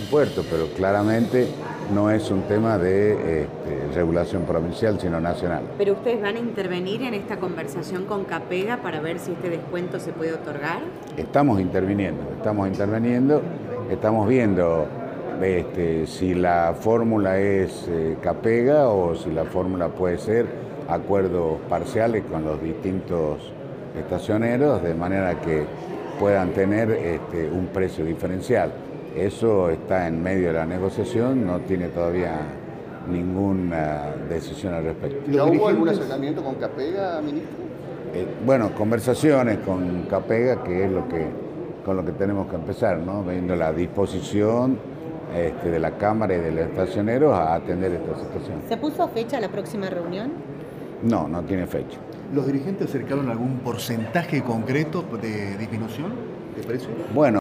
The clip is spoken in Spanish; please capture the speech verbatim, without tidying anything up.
aeropuerto, pero claramente no es un tema de este, regulación provincial, sino nacional. ¿Pero ustedes van a intervenir en esta conversación con Capega para ver si este descuento se puede otorgar? Estamos interviniendo, estamos interviniendo, estamos viendo este, si la fórmula es eh, Capega o si la fórmula puede ser acuerdos parciales con los distintos estacioneros, de manera que puedan tener este, un precio diferencial. Eso está en medio de la negociación, no tiene todavía ninguna decisión al respecto. ¿Ya hubo algún acercamiento con Capega, ministro? Eh, bueno, conversaciones con Capega, que es lo que, con lo que tenemos que empezar, ¿no? Viendo la disposición este, de la Cámara y de los estacioneros a atender esta situación. ¿Se puso fecha a la próxima reunión? No, no tiene fecha. ¿Los dirigentes acercaron algún porcentaje concreto de disminución de precios? Bueno.